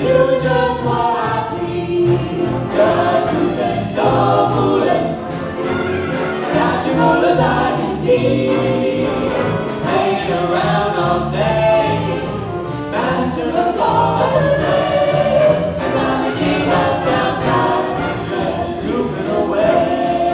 do just what I please. Just moving, no fooling. Natural as I can be. Hanging around all day. Master of laws and play. 'Cause I'm the king of downtown. Just goofing away.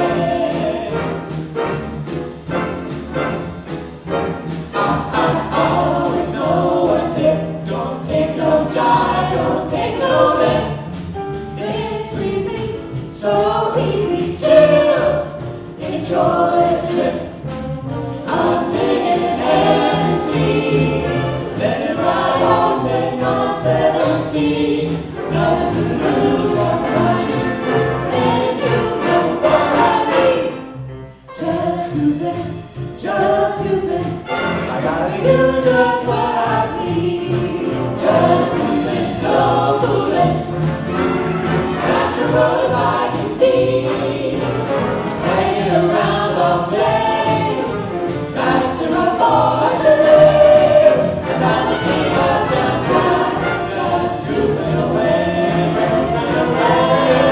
Always know what's hip. Don't take no jive. Don't take no lip. It's breezy, so easy, chill. Enjoy the trip. I'm digging MC. Let it ride on, take on 17. Nothing to lose, I'm rushing. And you know what I mean. Just moving, just moving. I gotta do just what I please. Just moving, no fooling. Natural as I can be. Hanging around all day. Master of all misery. 'Cause I'm the king of downtown. Just goofing away, goofing away.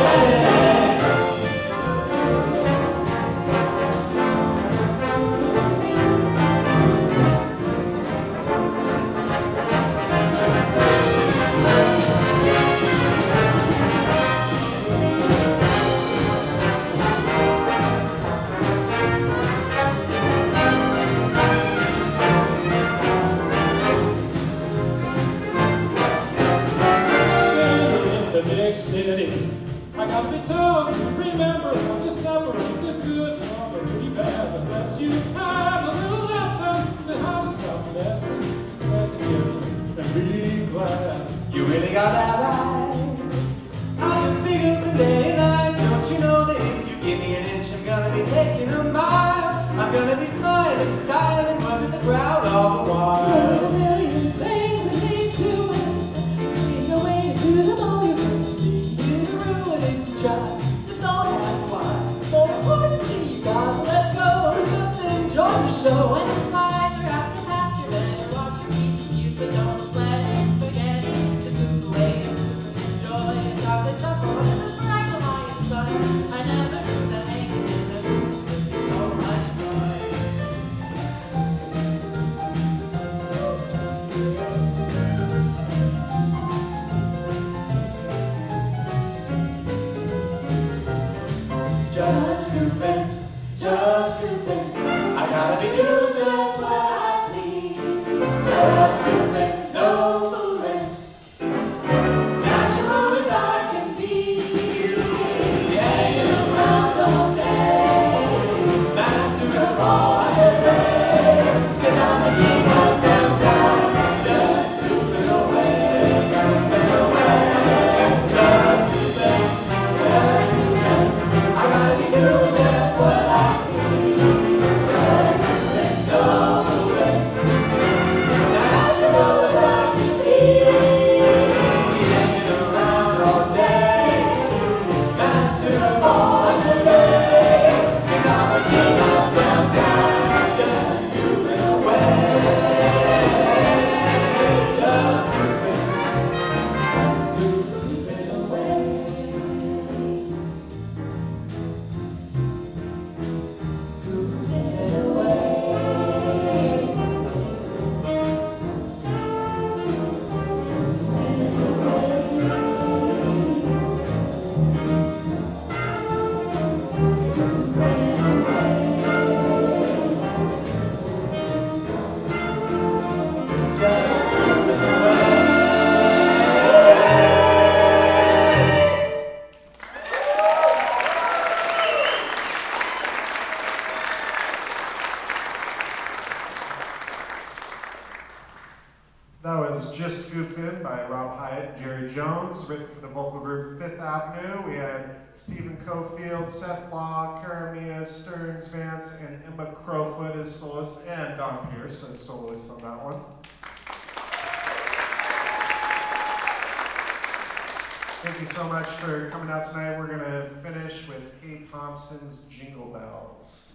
In the big city, I gotta be told to remember the suffer, the good, or the pretty bad. But bless you, have a little lesson to how to stop blessing, second guessing, and be glad. You really got that right. I can speak of the day and night. Don't you know that if you give me an inch, I'm gonna be taking a mile. I'm gonna be smiling, styling, running the crowd all the There's a while. million things I need to win. Ain't no way to do them all. You're just leave you to ruin if you try. So don't ask why. More importantly, you gotta let go. Just enjoy the show. And the flies are out to pasture. Better watch your P's and Q's, but don't sweat it, forget it. Just move away and enjoy it. Drive the chuckle and the bright Hawaiian sun. I never knew that hanging in the moon could be so much fun. Just goofing, just goofing. I gotta be doing just what I please. Just goofing, no fooling. Natural as I can be. Hanging around all day. Master of all I survey. 'Cause I'm the king of downtown. Just goofing away, goofing away. Just goofing, just goofing. I gotta be doing just what I please. Just goofing, no fooling. Natural as I can be. Hanging around all day. Master of all I survey. 'Cause I'm the king of downtown. Just goofing away. Just goofing. Goofing away. Goofing away. That was Just Goofin' by Rob Hyatt and Jerry Jones, written for the vocal group Fifth Avenue. We had Stephen Cofield, Seth Law, Karamia Stearns Vance, and Emma Crowfoot as soloists, and Don Pierce as soloist on that one. Thank you so much for coming out tonight. We're going to finish with Kate Thompson's Jingle Bells.